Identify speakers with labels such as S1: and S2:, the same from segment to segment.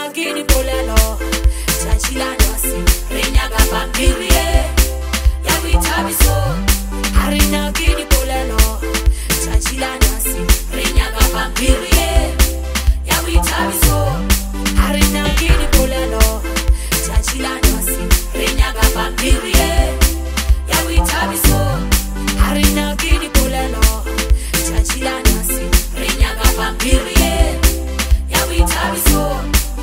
S1: kini polelo Chachila nasi Rinya gapa pirie Ya witabiso Harina kini polelo Chachila nasi Rinya gapa pirie Ya witabiso Harina kini polelo Chachila nasi Rinya gapa pirie Ya witabiso Harina kini polelo Chachila nasi Rinya gapa pirie Ya witabiso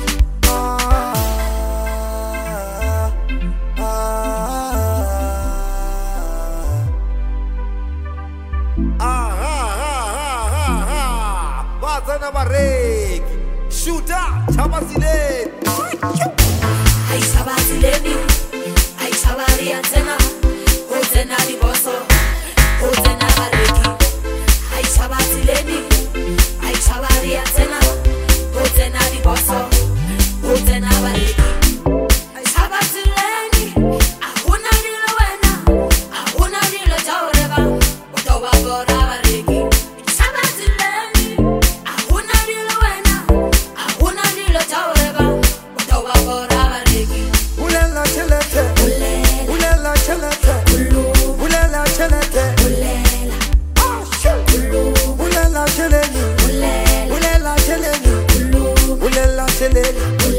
S2: Bazana bareki Shuta Chabazile
S1: Ay Chabazileni Ay Chabari antena Otena di boso Otena bareki Ay Chabazileni Ay Chabari antena Otena di boso Otena bareki Ay Chabazileni Ahuna dilo wena Ahuna dilo jaureba Otoba bora bareki
S2: Ulela